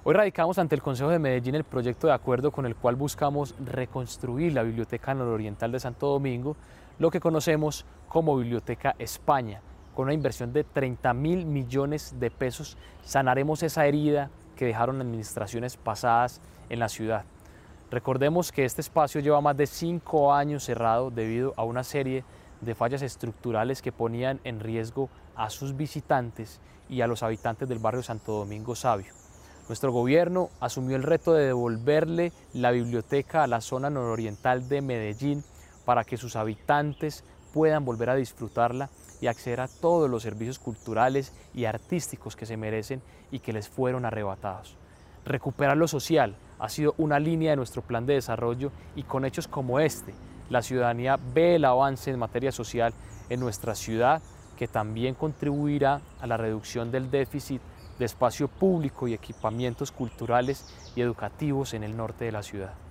Hoy radicamos ante el Consejo de Medellín el proyecto de acuerdo con el cual buscamos reconstruir la Biblioteca Nororiental de Santo Domingo, lo que conocemos como Biblioteca España. Con una inversión de 30.000 millones de pesos sanaremos esa herida que dejaron administraciones pasadas en la ciudad. Recordemos que este espacio lleva más de 5 años cerrado debido a una serie de fallas estructurales que ponían en riesgo a sus visitantes y a los habitantes del barrio Santo Domingo Sabio. Nuestro gobierno asumió el reto de devolverle la biblioteca a la zona nororiental de Medellín para que sus habitantes puedan volver a disfrutarla y acceder a todos los servicios culturales y artísticos que se merecen y que les fueron arrebatados. Recuperar lo social ha sido una línea de nuestro plan de desarrollo y con hechos como este, la ciudadanía ve el avance en materia social en nuestra ciudad, que también contribuirá a la reducción del déficit de espacio público y equipamientos culturales y educativos en el norte de la ciudad.